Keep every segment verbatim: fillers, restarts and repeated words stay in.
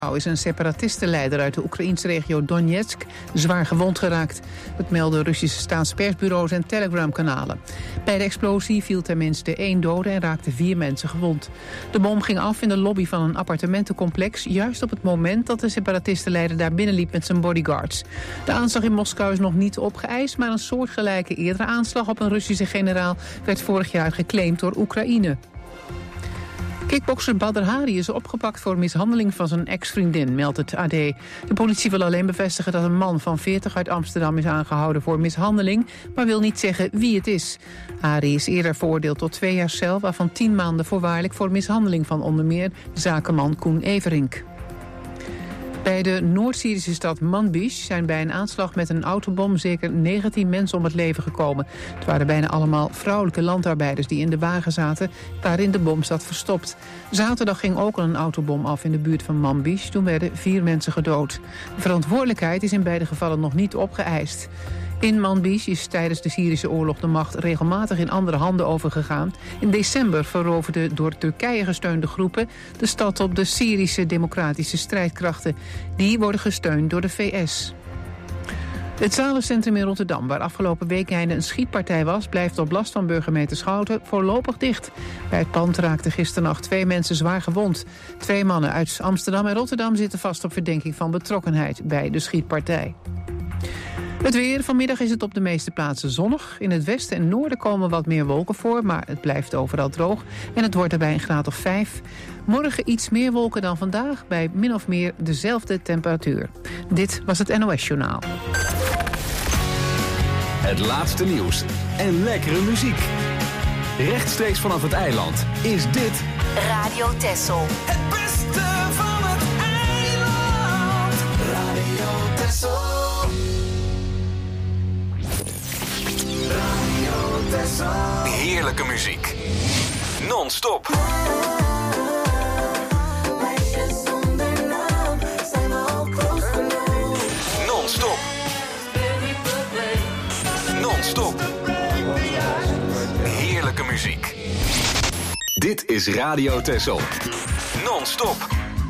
is een separatistenleider uit de Oekraïense regio Donetsk zwaar gewond geraakt. Dat melden Russische staatspersbureaus en telegramkanalen. Bij de explosie viel tenminste één dode en raakten vier mensen gewond. De bom ging af in de lobby van een appartementencomplex, juist op het moment dat de separatistenleider daar binnenliep met zijn bodyguards. De aanslag in Moskou is nog niet opgeëist, maar een soortgelijke eerdere aanslag op een Russische generaal werd vorig jaar geclaimd door Oekraïne. Kickbokser Badr Hari is opgepakt voor mishandeling van zijn ex-vriendin, meldt het A D. De politie wil alleen bevestigen dat een man van veertig uit Amsterdam is aangehouden voor mishandeling, maar wil niet zeggen wie het is. Hari is eerder veroordeeld tot twee jaar cel, waarvan tien maanden voorwaardelijk voor mishandeling van onder meer zakenman Koen Everink. Bij de Noord-Syrische stad Manbij zijn bij een aanslag met een autobom zeker negentien mensen om het leven gekomen. Het waren bijna allemaal vrouwelijke landarbeiders die in de wagen zaten waarin de bom zat verstopt. Zaterdag ging ook al een autobom af in de buurt van Manbij. Toen werden vier mensen gedood. De verantwoordelijkheid is in beide gevallen nog niet opgeëist. In Manbij is tijdens de Syrische oorlog de macht regelmatig in andere handen overgegaan. In december veroverden door Turkije gesteunde groepen de stad op de Syrische democratische strijdkrachten. Die worden gesteund door de V S. Het Zalencentrum in Rotterdam, waar afgelopen weekende een schietpartij was, blijft op last van burgemeester Schouten voorlopig dicht. Bij het pand raakten gisternacht twee mensen zwaar gewond. Twee mannen uit Amsterdam en Rotterdam zitten vast op verdenking van betrokkenheid bij de schietpartij. Het weer. Vanmiddag is het op de meeste plaatsen zonnig. In het westen en noorden komen wat meer wolken voor, maar het blijft overal droog. En het wordt daarbij een graad of vijf. Morgen iets meer wolken dan vandaag, bij min of meer dezelfde temperatuur. Dit was het N O S-journaal. Het laatste nieuws en lekkere muziek. Rechtstreeks vanaf het eiland is dit Radio Texel. Het beste van het eiland. Radio Texel. Heerlijke muziek. Non-stop. Non-stop. Non-stop. Heerlijke muziek. Dit is Radio Texel. Non-stop.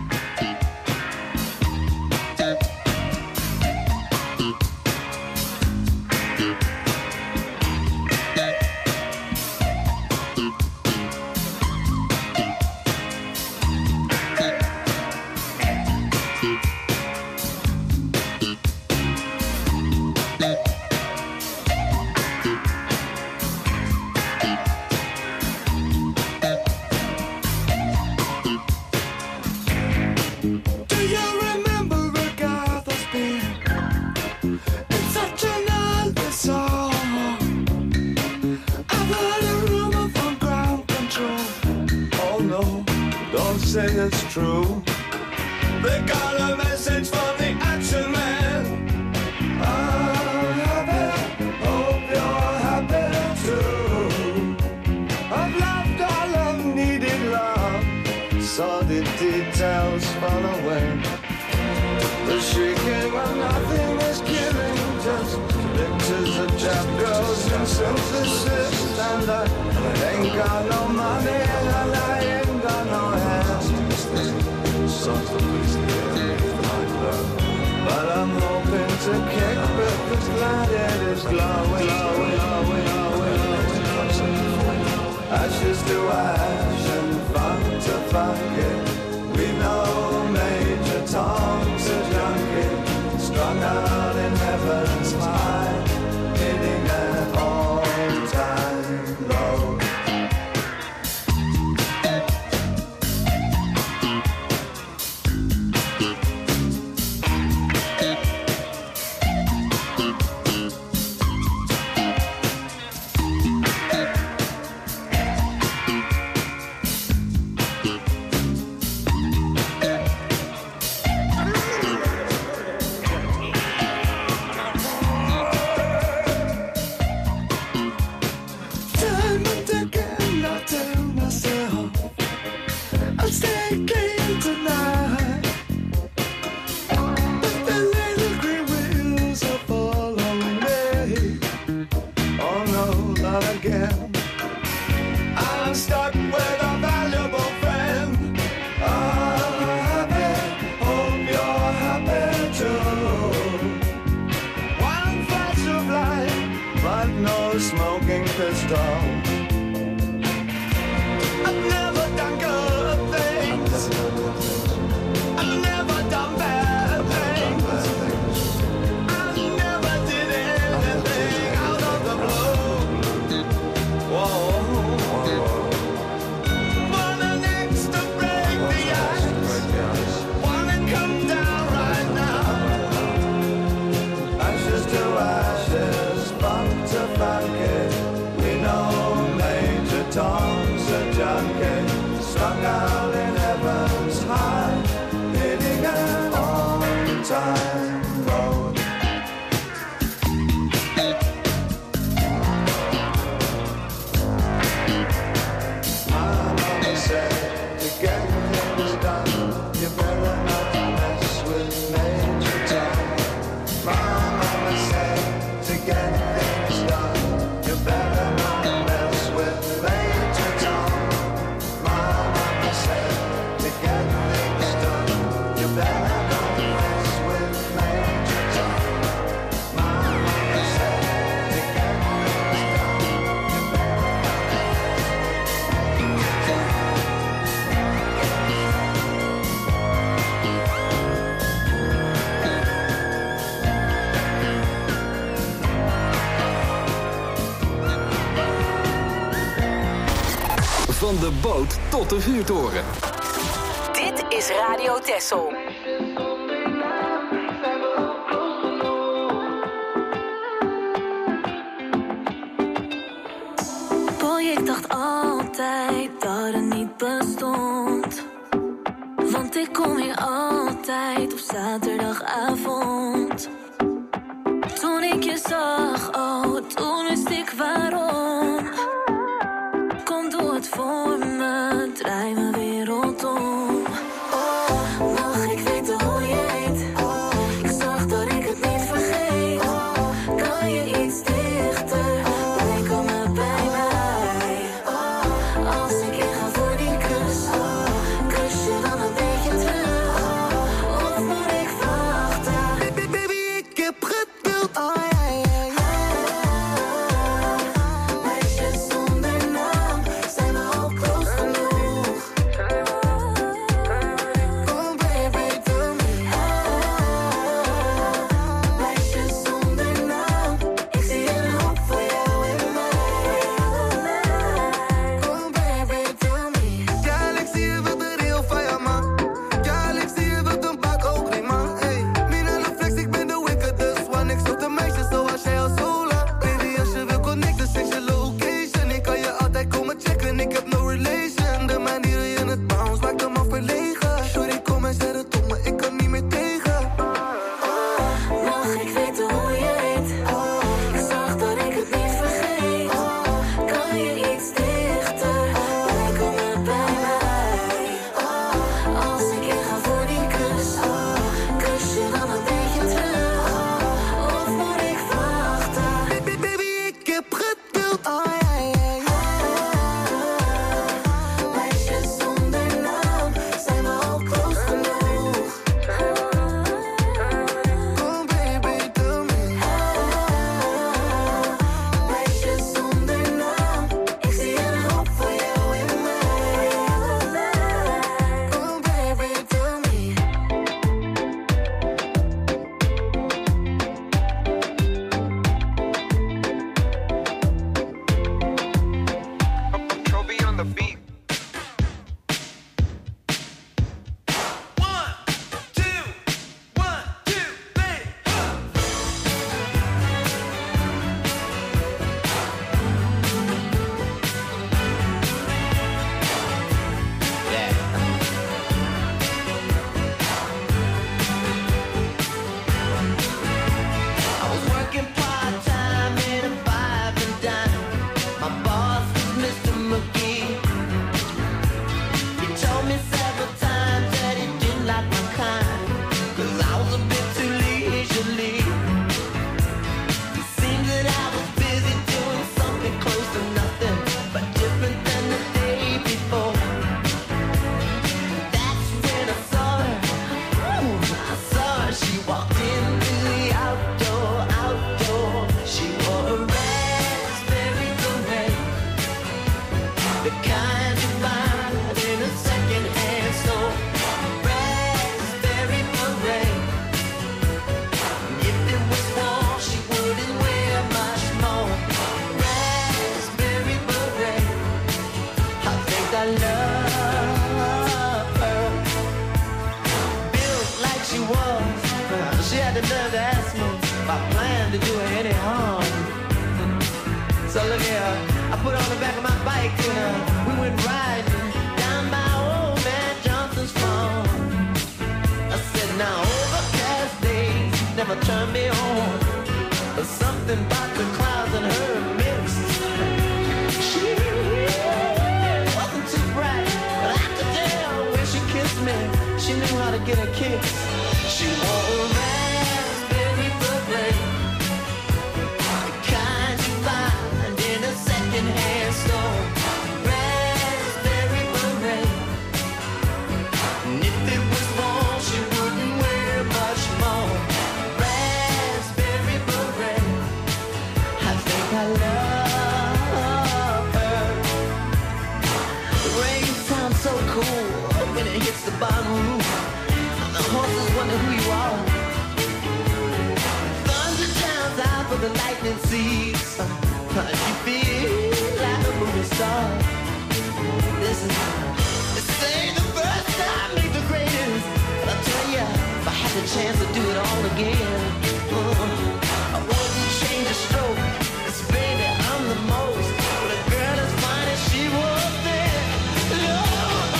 Say it's true. They got a message from the action man. I'm happy, hope you're happy too. I've loved all I've needed love, saw the details fall away. The shrieking when nothing is killing, just pictures of chapters and synthesis. And I ain't got no money and I ain't got no hands. But I'm hoping to kick because planet is glowing, glowing, glowing, glowing, glowing. Ashes to ash and funk to funky. We know Major Tom's a junkie, strung out in heaven's high, hitting an all-time low. doll. I've never done good things. I've never done bad things. I never did anything out of the blue. Whoa. Wanna next to break the ice. Wanna come down right now. Ashes to ashes, funk to funky. We know Major Tom's a junkie. Strung out in heaven's high, hitting an on-time road. My mama said, to get things done, you better not mess with Major Tom. My mama said, to get things done, you better not mess with Major Tom. My mama said, to get things done, you better not mess with Major Tom. My mama said, to get things done, you better Van de boot tot de vuurtoren. Dit is Radio Texel. Boy, ik dacht altijd dat het niet bestond. Want ik kom hier altijd op zaterdagavond. Toen ik je zag, oh, toen wist ik waarom. Kom, doe het voor me, draai mijn wereld om. Oh, mag ik weten hoe je heet? Ik zorg dat ik het niet vergeet. Kan je iets dichter, bij komen bij mij. Als ik inga voor die kus, kus je dan een beetje terug? Of moet ik wachten? Baby, baby, ik heb geduld. Oh, yeah, yeah, yeah. So look here, I put on the back of my bike and uh, we went riding down by old man Johnson's farm. I said, now overcast days never turn me on. There's something about the clouds and her mixed. She wasn't too bright, but I could tell when she kissed me, she knew how to get a kiss. She wore a raspberry beret, the kind you find in a second-hand store. Raspberry beret, and if it was warm, she wouldn't wear much more. Raspberry beret, I think I love her. The rain sounds so cool when it hits the bottom roof. The horses wonder who you are. Thunder drowns out for the lightning seeds. You feel like a movie star. Listen, this ain't the first time, ain't the greatest. But I tell ya, if I had the chance to do it all again, uh, I wouldn't change a stroke. 'Cause baby, I'm the most. But a girl as fine as she was then. Lord,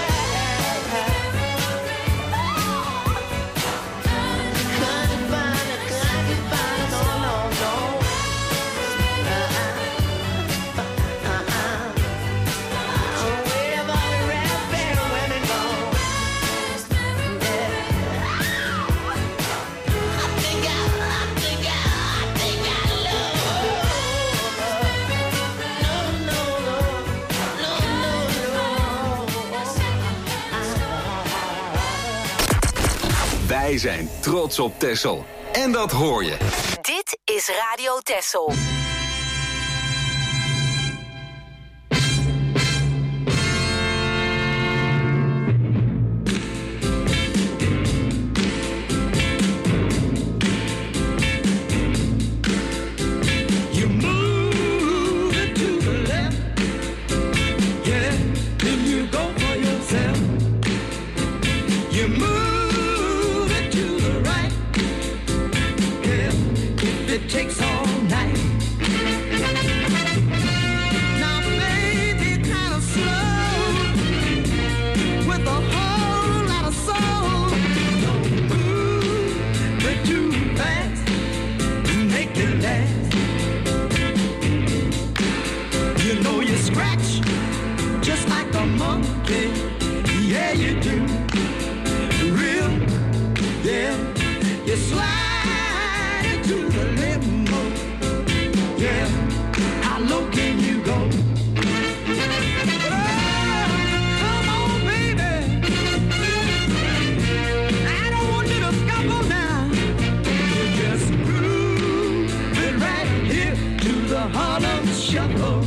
Wij zijn trots op Texel. En dat hoor je. Dit is Radio Texel. takes all night. Now, baby, kind of slow, with a whole lot of soul. Don't move, but too fast, make it last. You know you scratch just like a monkey, yeah you do. Real, yeah, you slide. To the limo, yeah. How low can you go? Oh, come on, baby. I don't want you to scuffle now. You just groove it right here to the Harlem Shuffle.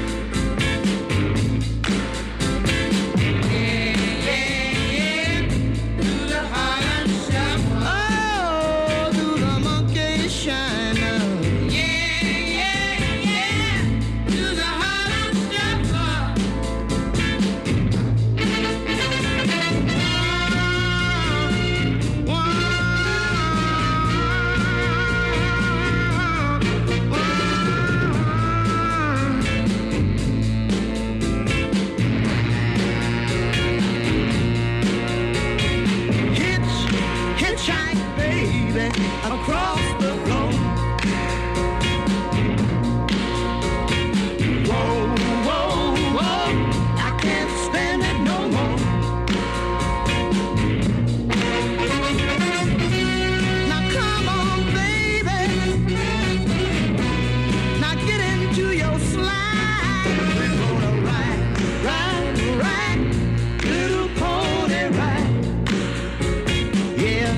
Across the globe. Whoa, whoa, whoa, I can't stand it no more. Now come on, baby. Now get into your slide. We're gonna ride, ride, ride, little pony ride. Yeah.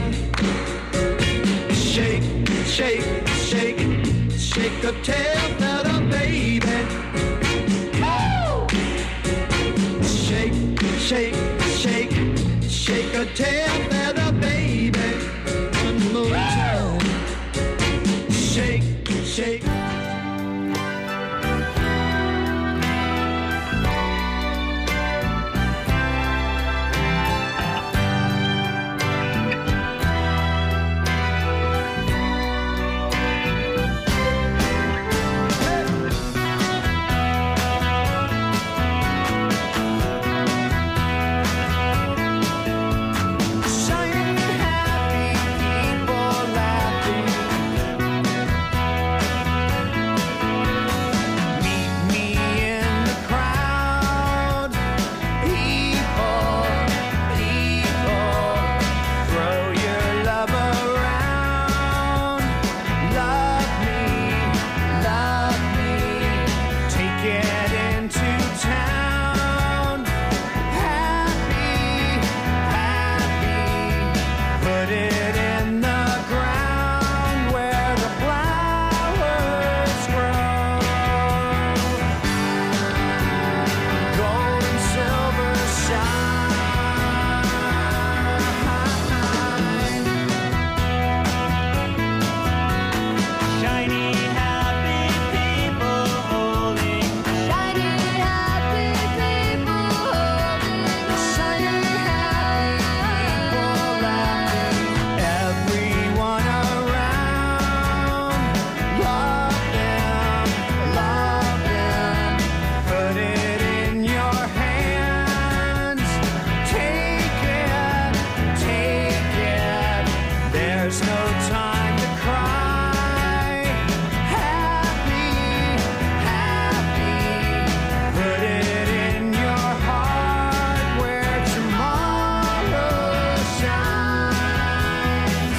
Shake, shake, shake, shake a tail feather, baby. Oh! Shake, shake, shake, shake a tail feather, baby. One more time. Shake, shake. there's no time to cry. Happy, happy, put it in your heart where tomorrow shines.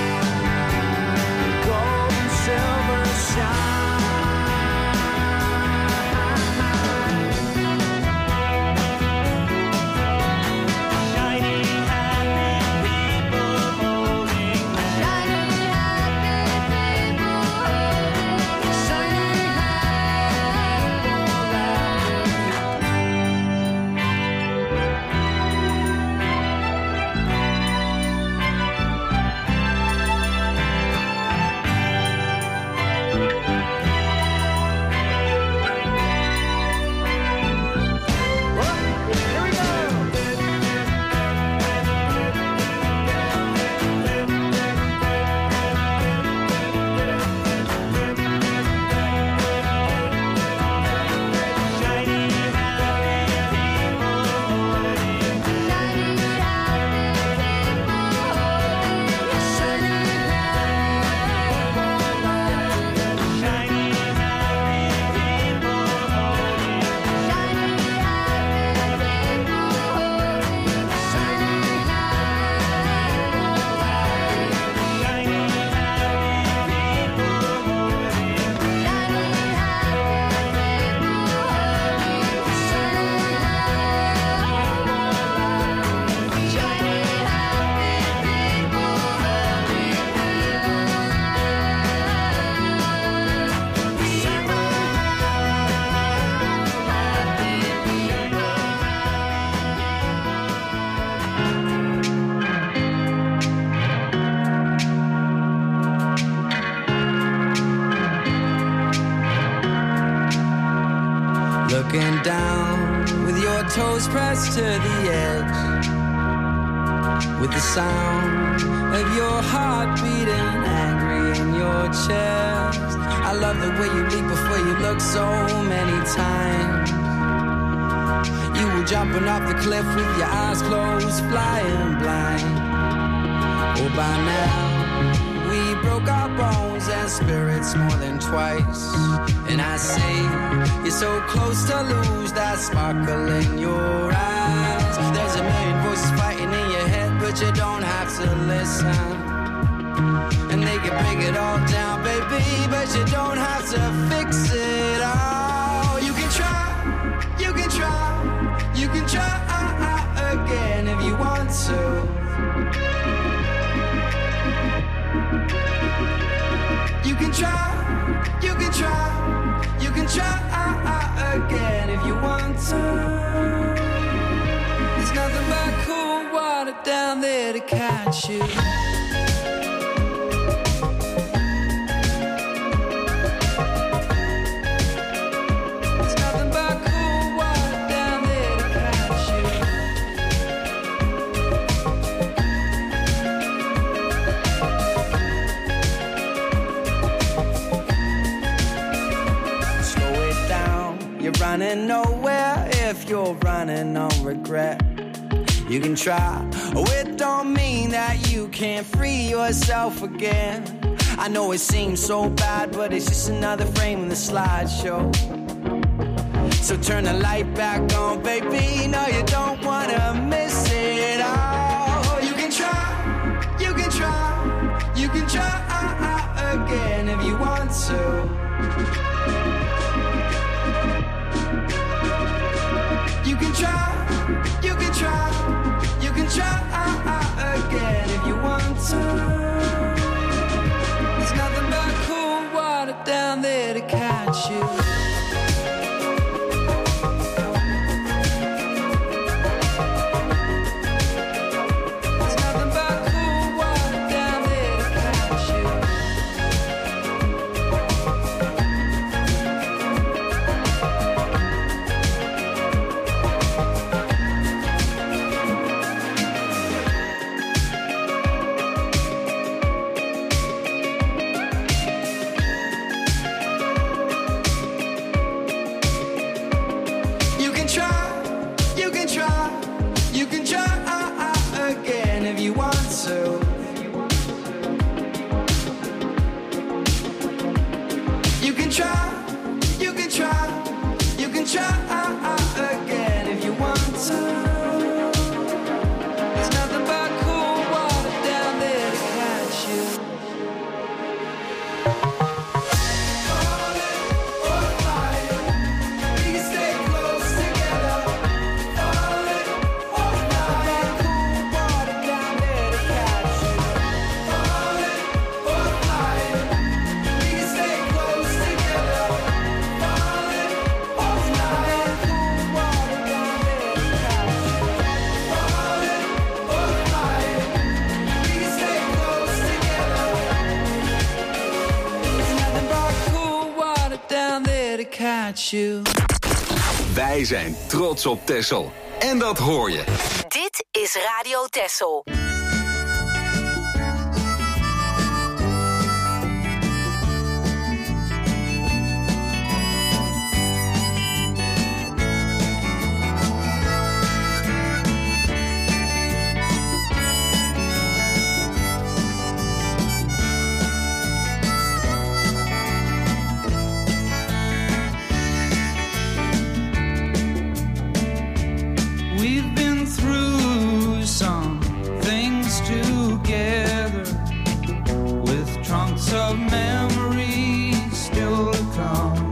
Gold and silver shine. Looking down with your toes pressed to the edge, with the sound of your heart beating angry in your chest. I love the way you leap before you look so many times. You were jumping off the cliff with your eyes closed, flying blind. Oh, by now we broke our bones and spirits more than twice. And I say, you're so close to lose that sparkle in your eyes. There's a million voices fighting in your head, but you don't have to listen. And they can break it all down, baby, but you don't have to fix it all. You can try, you can try, you can try again if you want to. You can try, you can try, you can try again if you want to. There's nothing but cool water down there to catch you. There's nothing but cool water down there to catch you. You're running nowhere if you're running on regret. You can try, oh it don't mean that you can't free yourself again. I know it seems so bad, but it's just another frame in the slideshow. So turn the light back on, baby, no you don't wanna miss it all. You can try, you can try, you can try again if you want to. You can try, you can try, you can try again if you want to. There's nothing but cool water down there to catch you. catch you. Wij zijn trots op Texel. En dat hoor je. Dit is Radio Texel. We've been through some things together, with trunks of memories still to come.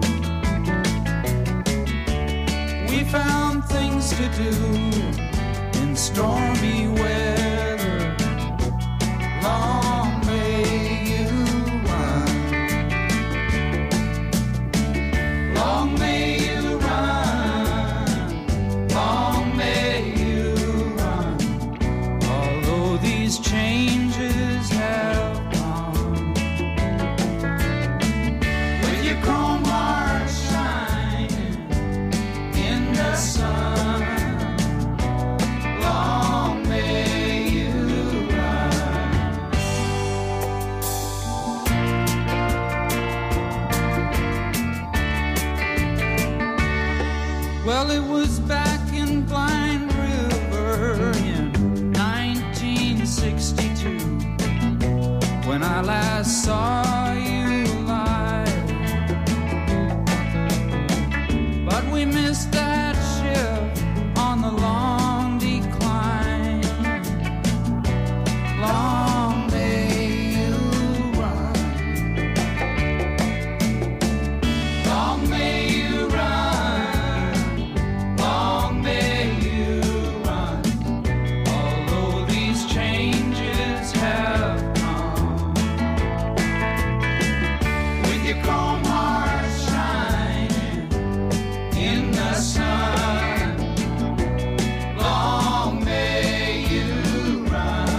We found things to do in stormy weather. Long may you run. Long may you run. Long may you run. Although these changes have come, with your chrome heart shining in the sun. Long may you run. Well, it was back in Blind River in nineteen sixty-two when I last saw you live. But we missed that ship on the long decline. Long may you run. Long may you run. Long may you run. Although these changes have come, with your chrome heart shining in the sun. Long may you run.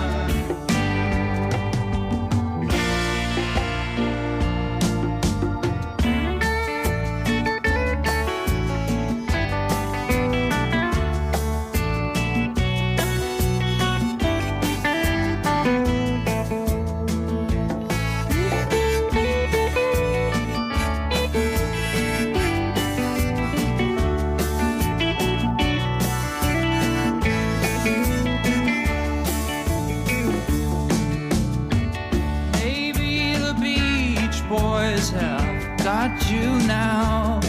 Maybe the Beach Boys have got you now,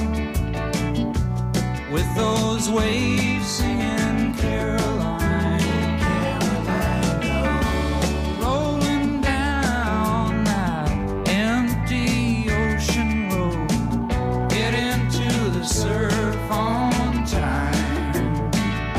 with those waves singing Caroline, Caroline, rolling down that empty ocean road. Get into the surf on time.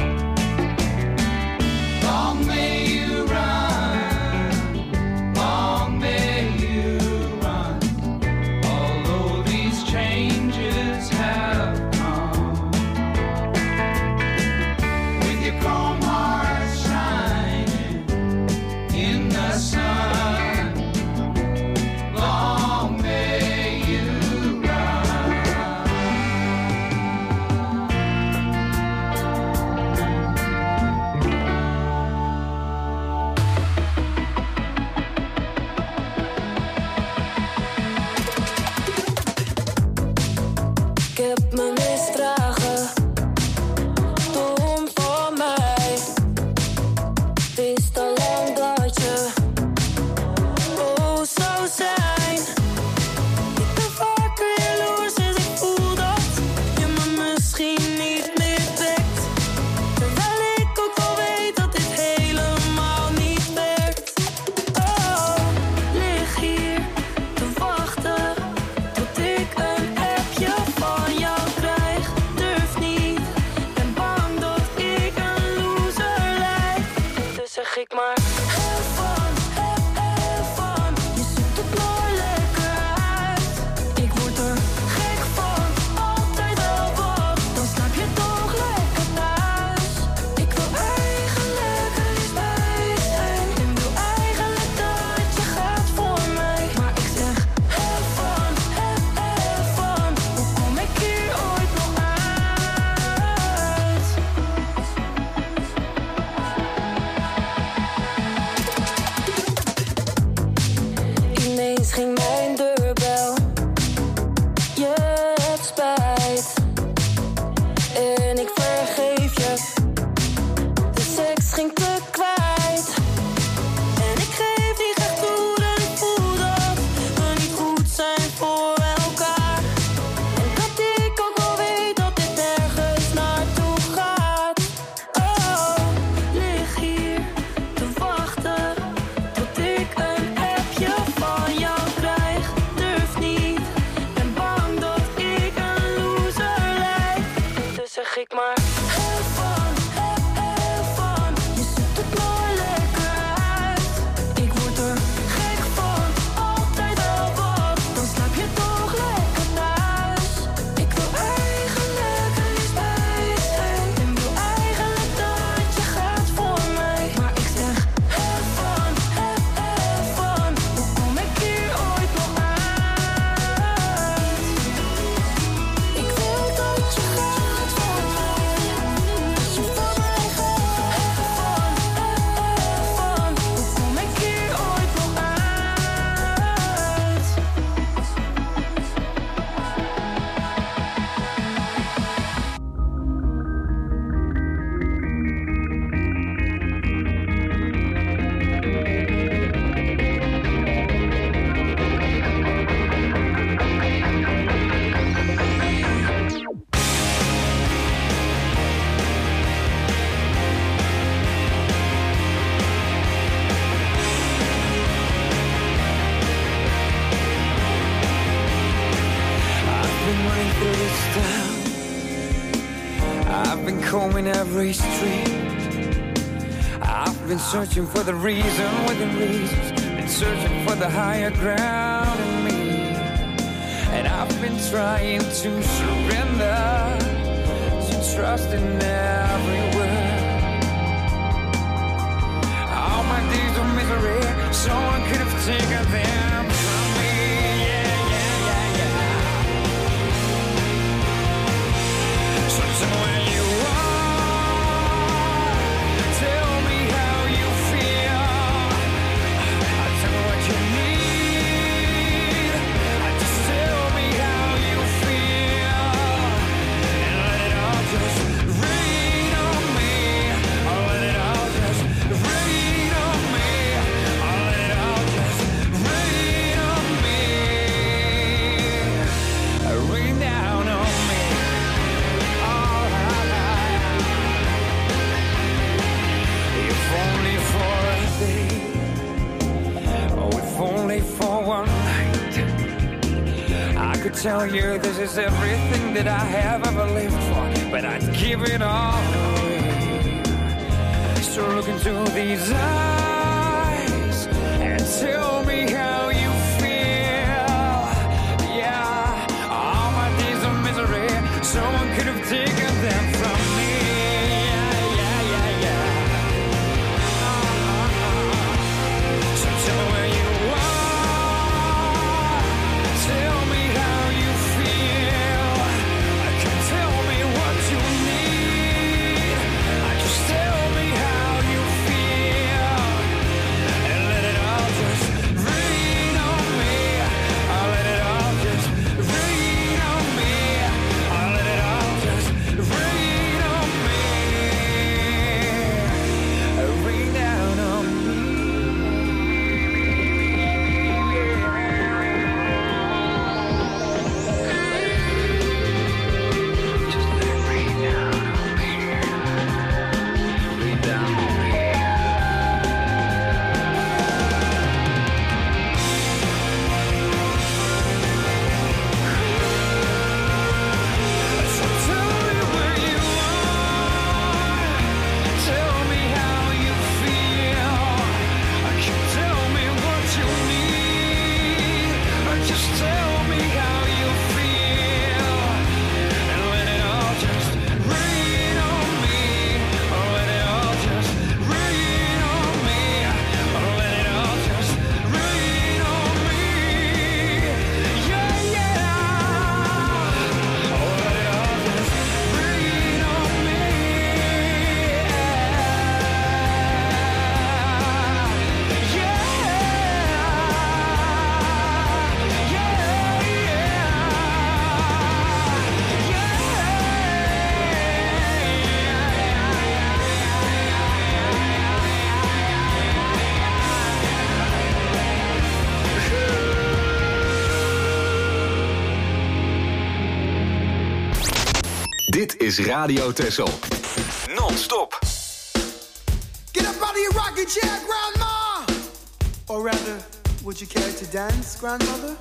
Long may you run. Long may you run. Although these changes have come, this town. I've been combing every street. I've been searching for the reason within reasons. Been searching for the higher ground in me. And I've been trying to surrender, to trust in every word. All my days of misery, someone could have taken them from me. Yeah, yeah, yeah, yeah. So tell me where you are. Tell me how you feel. Tell me what you need. Just tell me how you feel. And let it all just rain on me. Oh, let it all just rain on me. Oh, let it all just rain on me. Rain down on me. All right. If only for a day. Oh, if only for one night. I could tell you this is everything that I have ever lived for, but I'd give it all away. So look into these eyes and tell me how you feel. Yeah, all my days of misery, someone could have taken them from me. Yeah, yeah, yeah, yeah. So tell me where you are. Tell me how you feel. Come tell me what you need. Just tell me how you feel. And let it all just rain on me. I'll let it all just rain on me. I'll let it all just rain on me. Rain down on me. Just let it rain down on me. Rain down on me. So tell me where you are. Tell me how you feel. Tell me what you need. Just tell me how you feel. And let it all just rain on me. Oh, let it all just rain on me. Oh, let it all just rain on me. Yeah, yeah. Oh, let it all just rain on me. Dit is Radio Texel. Non-stop. Get up out of your rocking chair, Grandma! Or rather, would you care to dance, Grandmother?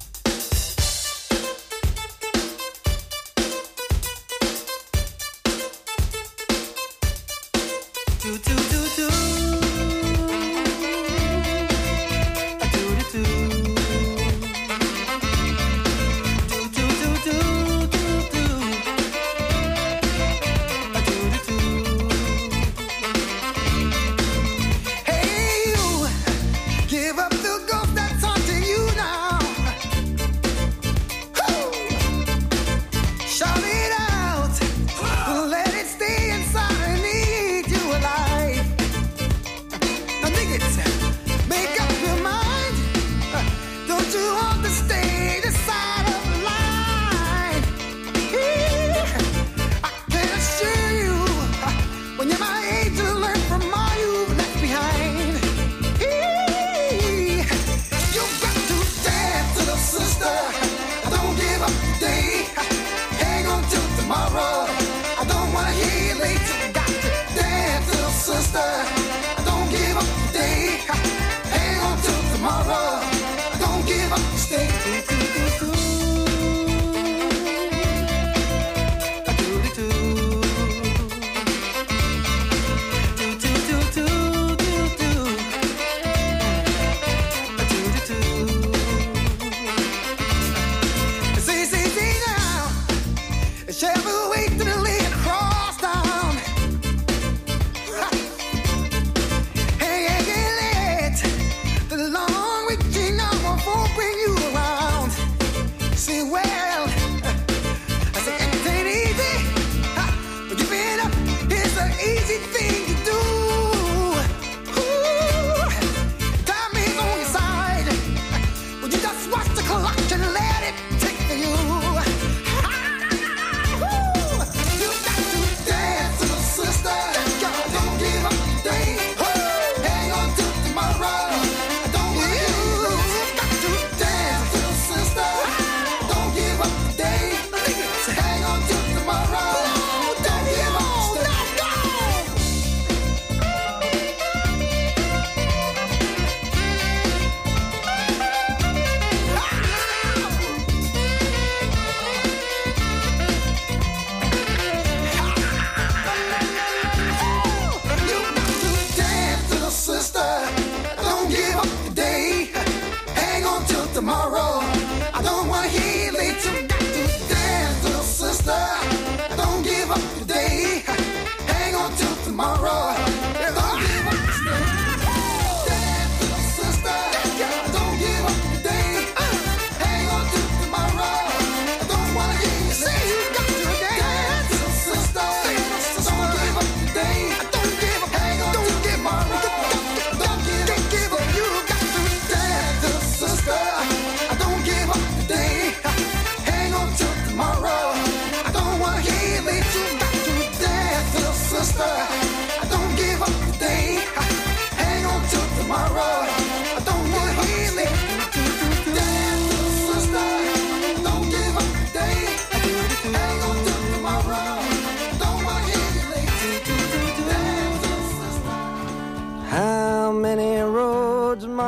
Do, do, do, do. A do, do, do. Do, do, do, do, do, do. A do, do, do. Hey, you, give up the ghost that's haunting you now.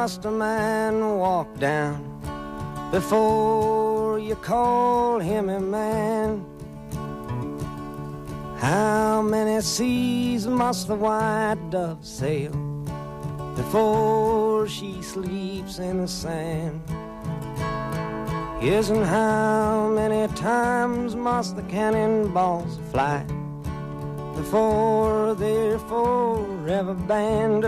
must a man walk down before you call him a man? How many seas must the white dove sail before she sleeps in the sand? Yes, and how many times must the cannonballs fly before they're forever banned?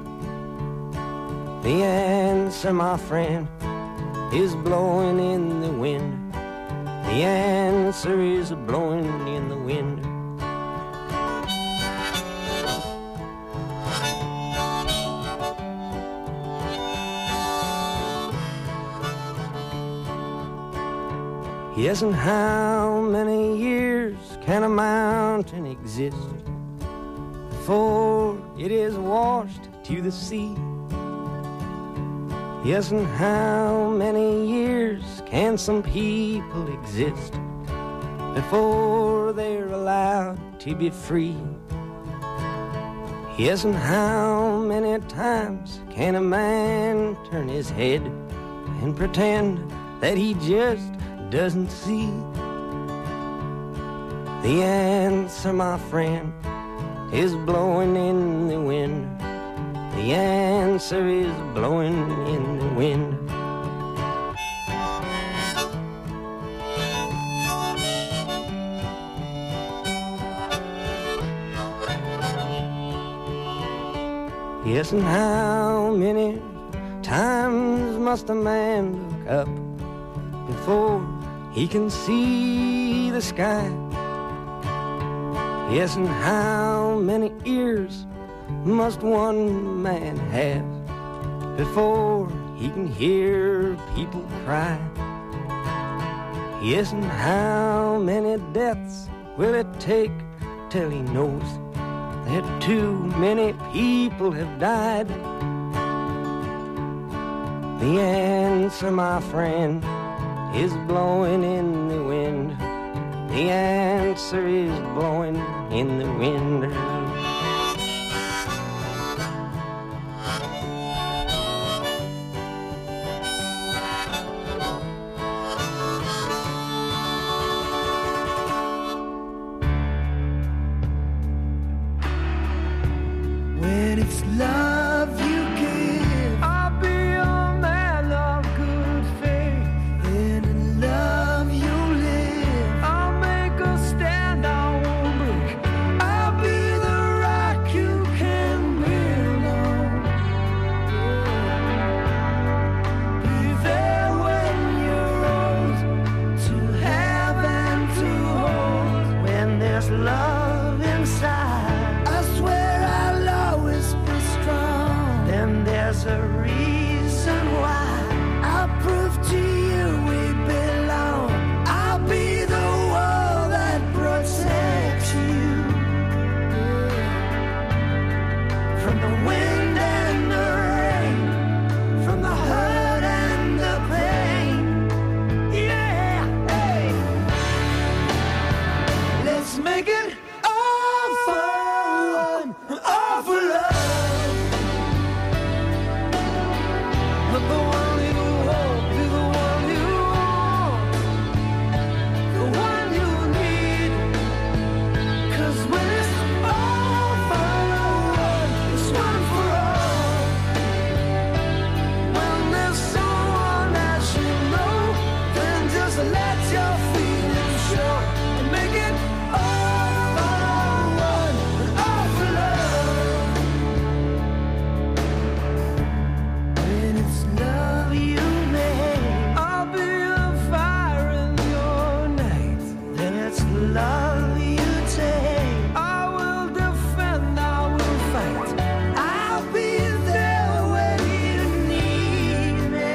The answer, my friend, is blowing in the wind. The answer is blowing in the wind. Yes, and how many years can a mountain exist before it is washed to the sea? Yes, and how many years can some people exist before they're allowed to be free? Yes, and how many times can a man turn his head and pretend that he just doesn't see? The answer, my friend, is blowing in the wind. The answer is blowing in the wind. Yes, and how many times must a man look up before he can see the sky? Yes, and how many ears must one man have before he can hear people cry? Yes, and how many deaths will it take till he knows that too many people have died? The answer, my friend, is blowing in the wind. The answer is blowing in the wind. When it's love you give, I'll be a man of good faith. And in love you live, I'll make a stand, I won't break. I'll be the rock you can build on. Be there when you're old, to have and to hold. When there's love inside, I swear I'll always be strong. Then there's a reason why I'll prove to you we belong. I'll be the wall that protects you from the wind and the rain, from the hurt and the pain. Yeah, hey. Let's make it all for one, all for love. Let the one you hold be the one you want, the one you need. 'Cause when it's all for one, it's one for all. When there's someone as you know, then just let your feelings show and make it all for one, all for love. When it's love you make, I'll be a fire in your night. Then it's love you take, I will defend, I will fight. I'll be there when you need me.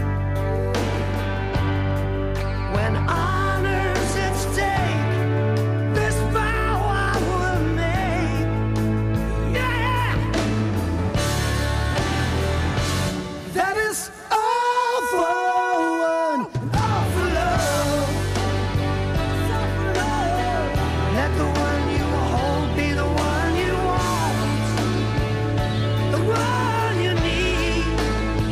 When honor's at stake, this vow I will make. Yeah, that is all for one, all for love. All for love. Let the one you hold be the one you want, the one you need.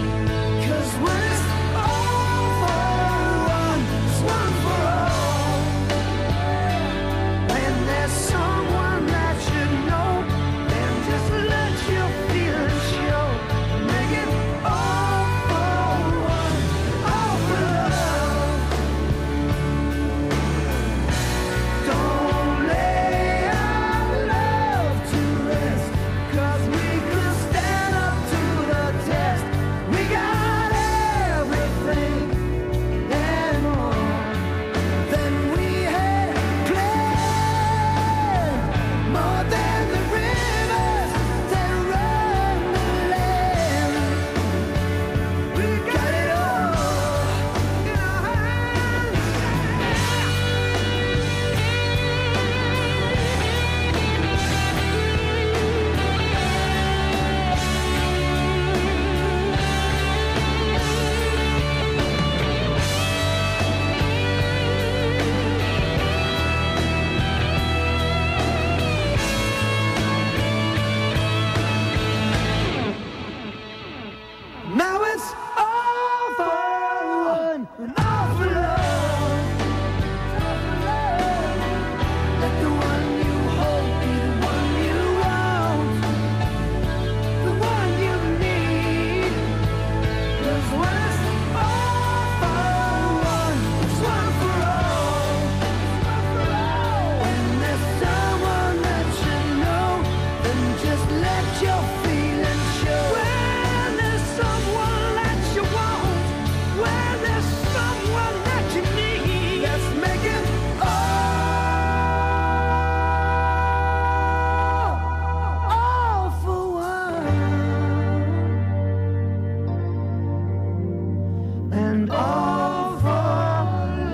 and all for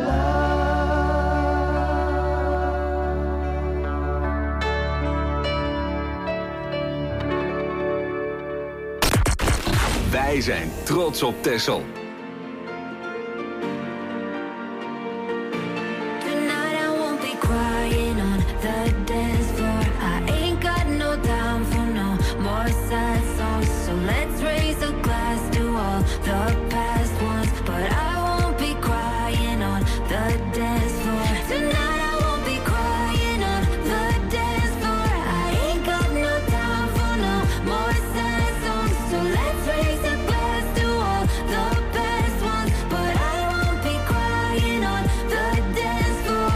Wij zijn trots op Texel. Tonight I won't be crying on the dance floor. I ain't got no time for no more sad songs. So let's raise a glass to all the past ones. But I won't be crying on the dance floor. Tonight I won't be crying on the dance floor. I ain't got no time for no more sad songs. So let's raise a glass to all the past ones. But I won't be crying on the dance floor.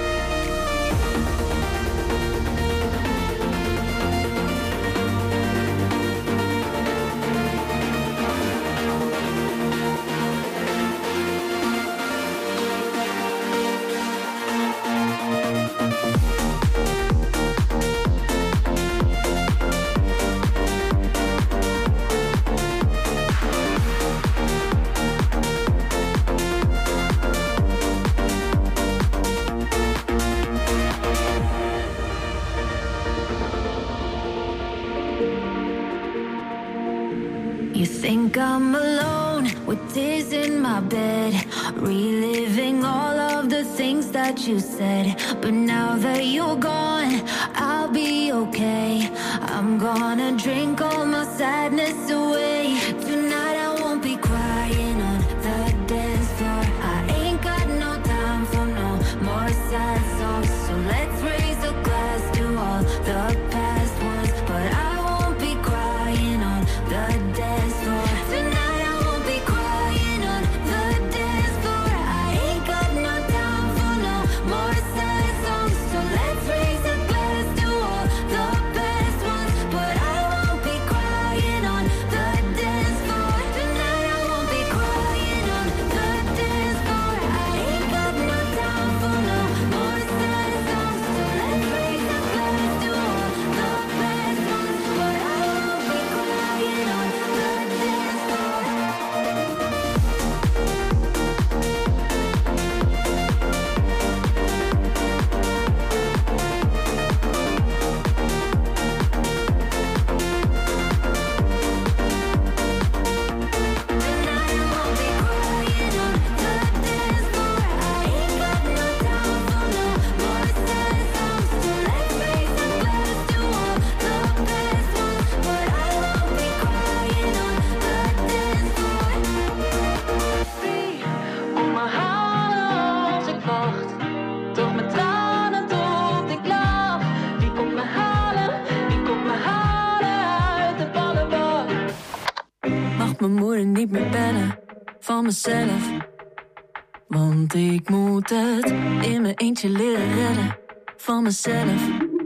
You think I'm alone with tears in my bed, reliving all of the things that you said. But now that you're gone, I'll be okay. I'm gonna drink all my sadness away. Tonight I won't be crying on the dance floor. I ain't got no time for no more sad songs. So let's raise a glass to all the past ones. But I won't be crying on the dance floor. Tonight I won't be crying on the dance floor. I ain't got no time for no more sad songs. So let's raise a glass to all the past ones. But I won't be crying on the dance floor. Tonight I won't be crying on the dance floor. I ain't got no time for no more sad songs. So let's raise a glass to all the past ones. But I won't be crying on the dance floor. Kom me halen als ik wacht, toch met tranen tot ik lach. Wie komt me halen, wie komt me halen uit de ballenbak? Mag mijn moeder niet meer bellen van mezelf, want ik moet het in mijn eentje leren redden van mezelf.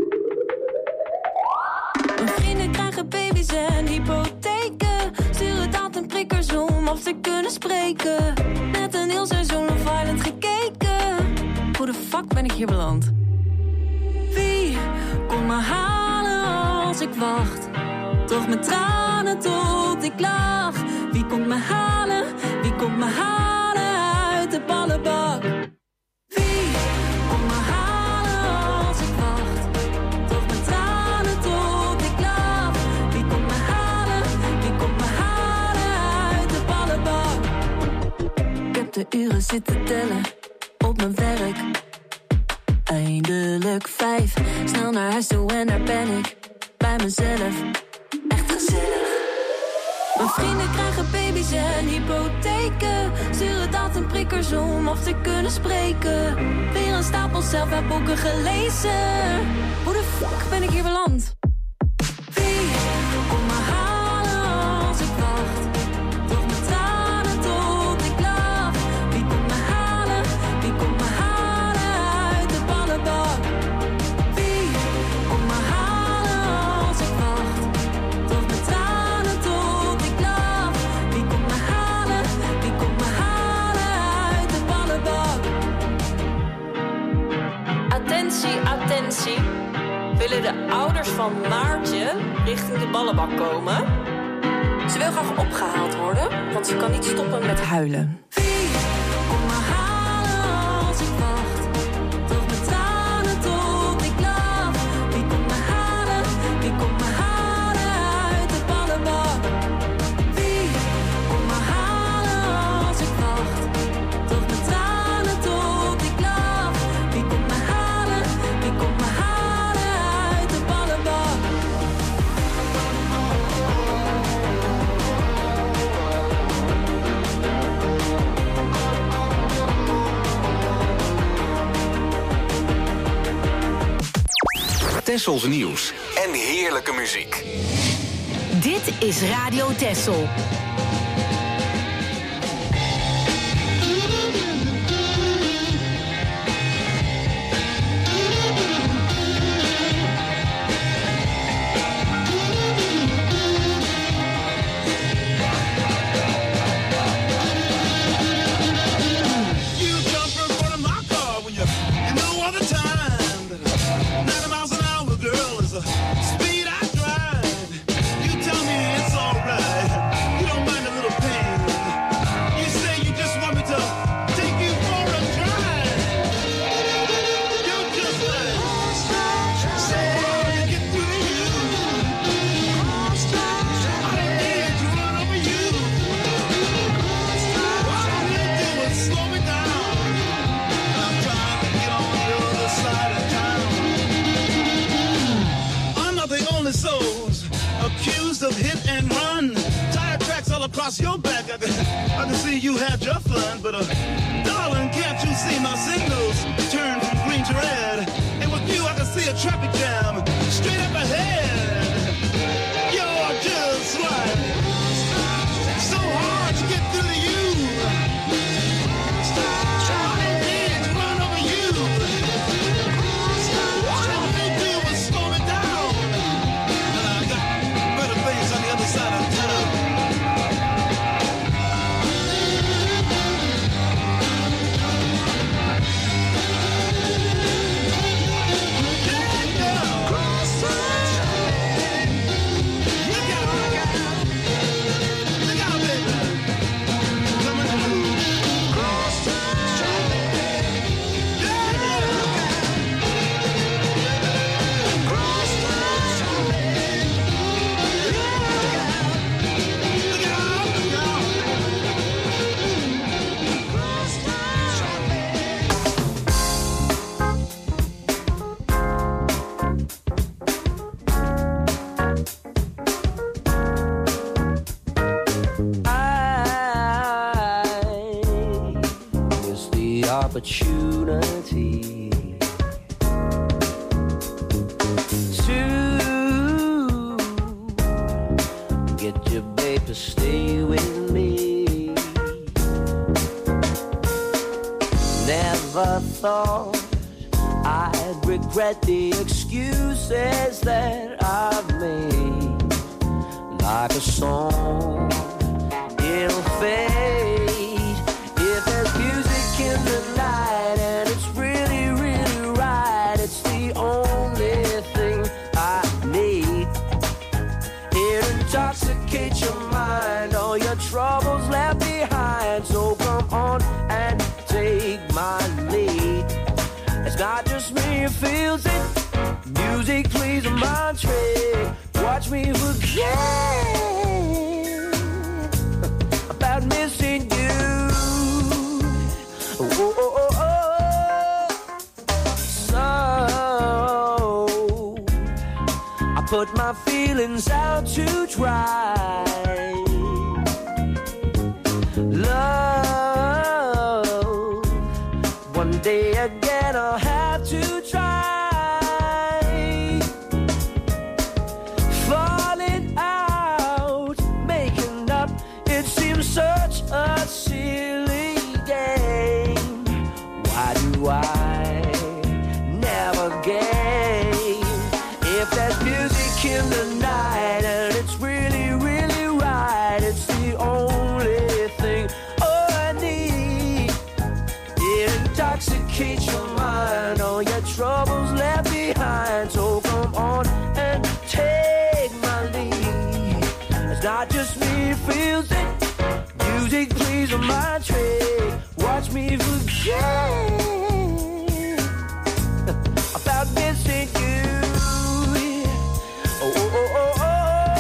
Mijn vrienden krijgen baby's en hypotheken, sturen dat en prikkers om of ze kunnen spreken. Net een heel seizoen of Island gekeken. Hoe de fuck ben ik hier beland? Wie komt me halen als ik wacht, toch met tranen tot ik lach. Wie komt me halen, wie komt me halen uit de ballenbak? Wie komt me halen als ik wacht, toch met tranen tot ik lach. Wie komt me halen, wie komt me halen uit de ballenbak? Ik heb de uren zitten tellen op mijn werk. Eindelijk vijf, snel naar huis toe en daar ben ik bij mezelf. Echt gezellig. Mijn vrienden krijgen baby's en hypotheken, sturen dat en prikkers om of ze kunnen spreken. Weer een stapel zelfhelpboeken gelezen. Hoe de fuck ben ik hier beland? Wie komt me halen als ik wacht, toch met tranen tot ik lach. Wie komt me halen, wie komt me halen uit de ballenbak? Wie komt me halen als ik wacht, toch met tranen tot ik lach. Wie komt me halen, wie komt me halen uit de ballenbak? Attentie, attentie. Willen de ouders van Maartje richting de ballenbak komen? Ze wil graag opgehaald worden, want ze kan niet stoppen met huilen. Wie komt me halen als ik wacht? Droog mijn tranen tot ik lach. Wie komt me halen? Wie komt me halen uit de ballenbak? Wie komt me halen als ik wacht? Droog mijn tranen tot ik lach. Wie komt me halen? Wie komt me halen uit de ballenbak? Tessels nieuws en heerlijke muziek. Dit is Radio Tessel. Speed I drive, you tell me it's alright. You don't mind a little pain. You say you just want me to take you for a drive. You just like so hard to get through to you. I need to run over you. All I need to do is slow me down. I'm trying to get on the other side of town. The only souls accused of hit and run. Tire tracks all across your back. I can, I can see you had your fun, but uh, darling, can't you see my signals turn from green to red? And with you, I can see a traffic jam straight up ahead. You're just like so hard to get through to you. I need to run over you. All I need to do is slow me down. On the other side of town. Opportunity to get your babe to stay with me. Never thought I'd regret the excuses that I've made. Like a song, it'll fade. If there's music in the night and it's really, really right, it's the only thing I need. It intoxicates your mind, all your troubles left behind. So come on and take my lead. It's not just me who feels it. Music plays a mind trick. Watch me forget about missing you. Oh, oh, oh, oh. So I put my feelings out to dry. Love, one day again I'll have to try. Falling out, making up, it seems such a silly game. Why do I never game? If there's music in the night and it's really, really right, it's the only thing oh, I need. It intoxicates your mind, all your troubles left behind. So come on and take my lead. It's not just me music plays on my track. Watch me forget about missing you. Oh, oh, oh, oh, oh.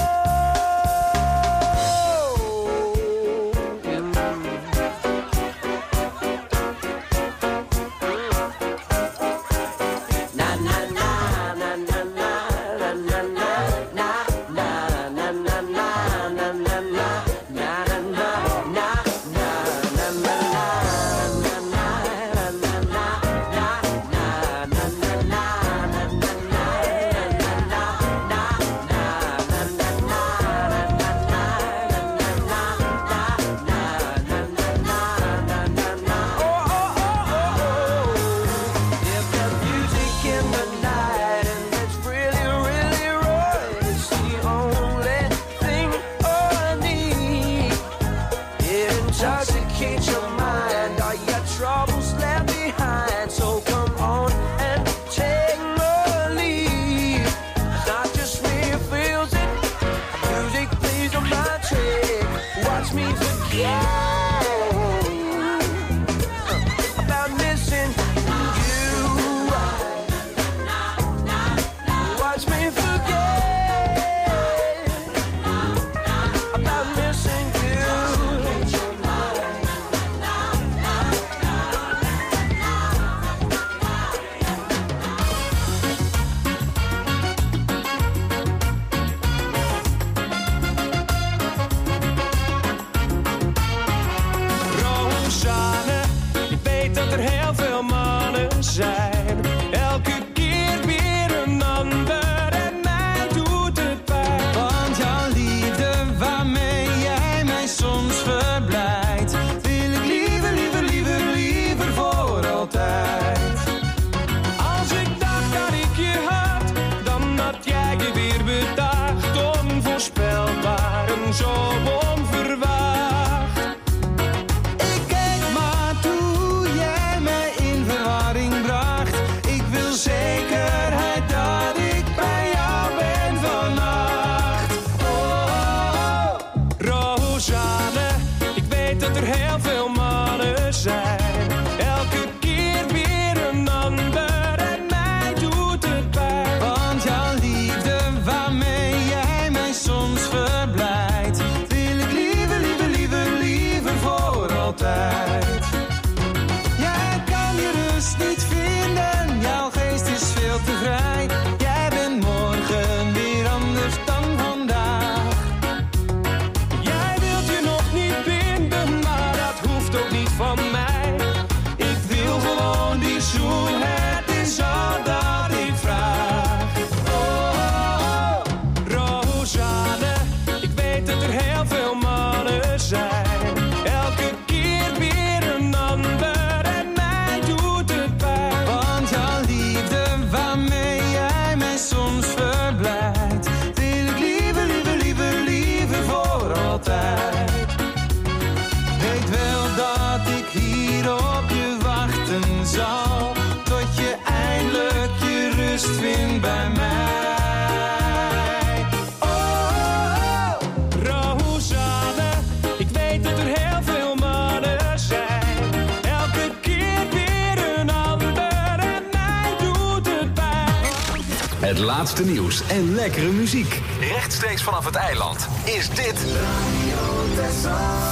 Het laatste nieuws en lekkere muziek. Rechtstreeks vanaf het eiland is dit Radio Texel.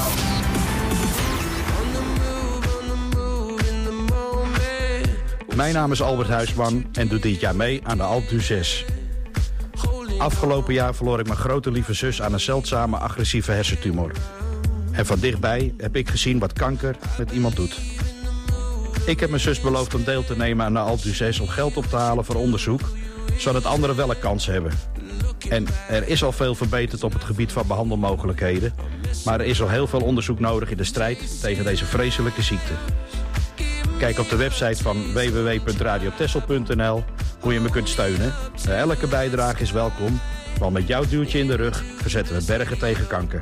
Mijn naam is Albert Huisman en doe dit jaar mee aan de Alpe d'Huez. Afgelopen jaar verloor ik mijn grote lieve zus aan een zeldzame agressieve hersentumor. En van dichtbij heb ik gezien wat kanker met iemand doet. Ik heb mijn zus beloofd om deel te nemen aan de Alpe d'Huez om geld op te halen voor onderzoek, zodat anderen wel een kans hebben. En er is al veel verbeterd op het gebied van behandelmogelijkheden, maar er is al heel veel onderzoek nodig in de strijd tegen deze vreselijke ziekte. Kijk op de website van w w w punt radio texel punt n l hoe je me kunt steunen. Elke bijdrage is welkom, want met jouw duwtje in de rug verzetten we bergen tegen kanker.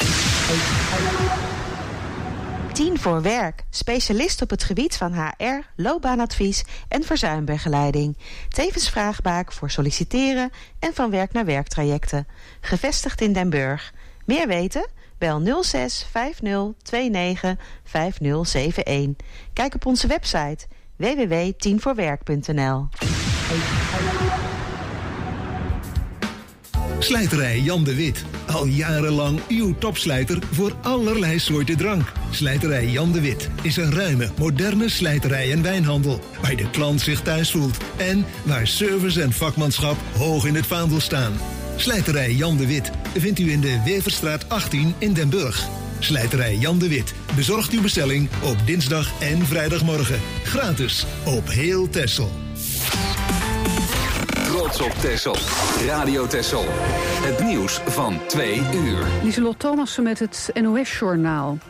tien voor werk. Specialist op het gebied van H R, loopbaanadvies en verzuimbegeleiding. Tevens vraagbaak voor solliciteren en van werk naar werktrajecten. Gevestigd in Den Burg. Meer weten? Bel nul zes vijf nul twee negen vijf nul zeven een. Kijk op onze website w w w punt tien voor werk punt n l. Slijterij Jan de Wit. Al jarenlang uw topslijter voor allerlei soorten drank. Slijterij Jan de Wit is een ruime, moderne slijterij en wijnhandel. Waar de klant zich thuis voelt. En waar service en vakmanschap hoog in het vaandel staan. Slijterij Jan de Wit vindt u in de Weverstraat achttien in Den Burg. Slijterij Jan de Wit bezorgt uw bestelling op dinsdag en vrijdagmorgen. Gratis op heel Texel. Trots op Texel. Radio Texel. Het nieuws van twee uur. Lieselot Thomassen met het N O S-journaal.